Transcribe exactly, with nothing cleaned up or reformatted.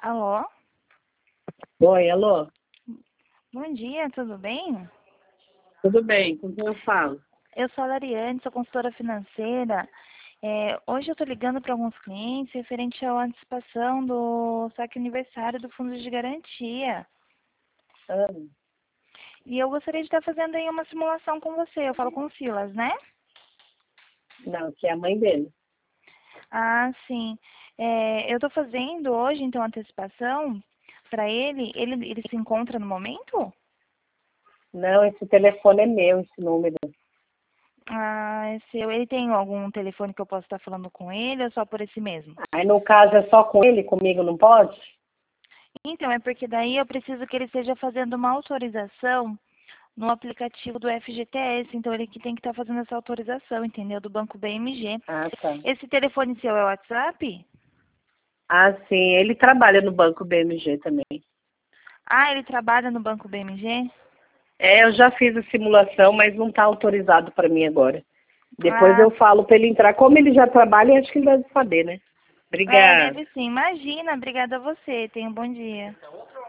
Alô? Oi, alô? Bom dia, tudo bem? Tudo bem, com quem eu falo? Eu sou a Lariane, sou consultora financeira. É, hoje eu estou ligando para alguns clientes referente à antecipação do saque aniversário do Fundo de Garantia. Ah, E eu gostaria de estar fazendo aí uma simulação com você. Eu falo com o Silas, né? não, que é a mãe dele. Ah, sim. É, eu estou fazendo hoje, então, a antecipação para ele. ele. Ele se encontra no momento? Não, esse telefone é meu, esse número. Ah, é seu. Ele tem algum telefone que eu possa estar falando com ele ou só por esse mesmo? Aí no caso é só com ele, comigo não pode? Então, é porque daí eu preciso que ele esteja fazendo uma autorização no aplicativo do F G T S. Então, ele que tem que estar fazendo essa autorização, entendeu? Do Banco B M G. Ah, tá. Esse telefone seu é o WhatsApp? Ah, sim, ele trabalha no Banco B M G também. Ah, ele trabalha no Banco B M G? É, eu já fiz a simulação, mas não está autorizado para mim agora. Depois Ah, eu falo para ele entrar. Como ele já trabalha, acho que ele deve saber, né? é, Obrigada. deve sim. Imagina. Obrigada a você. Tenha um bom dia.